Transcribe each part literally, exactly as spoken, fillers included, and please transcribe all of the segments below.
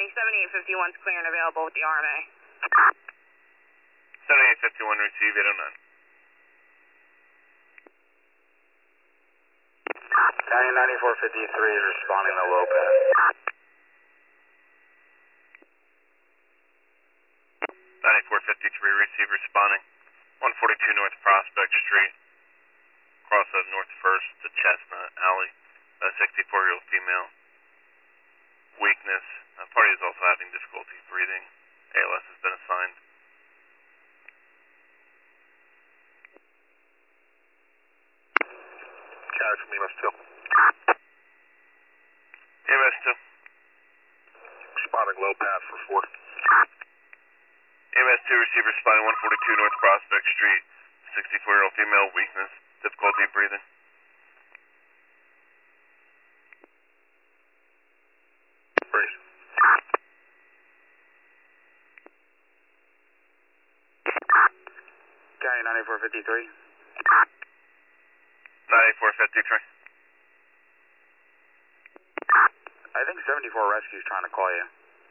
seventy-eight fifty-one's clear and available with the R M A. seventy-eight fifty-one, receive eight oh nine. County ninety-four fifty-three is responding to low pass. ninety-four fifty-three, receive responding. one forty-two North Prospect Street, cross of North First to Chestnut Alley. A sixty-four-year-old female. Weakness. Uh, party is also having difficulty breathing. A L S has been assigned. Carry from E M S two. E M S two. Responding low pass for four. E M S two, receive responding one forty-two North Prospect Street. sixty-four-year-old female, weakness, difficulty breathing. Breathe. County ninety-four fifty-three. ninety-four fifty-three. I think seventy-four Rescue's trying to call you.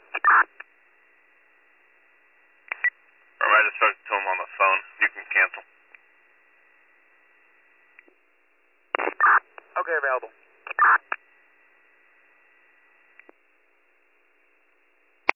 Alright, I just spoke to him on the phone. You can cancel. Okay, available.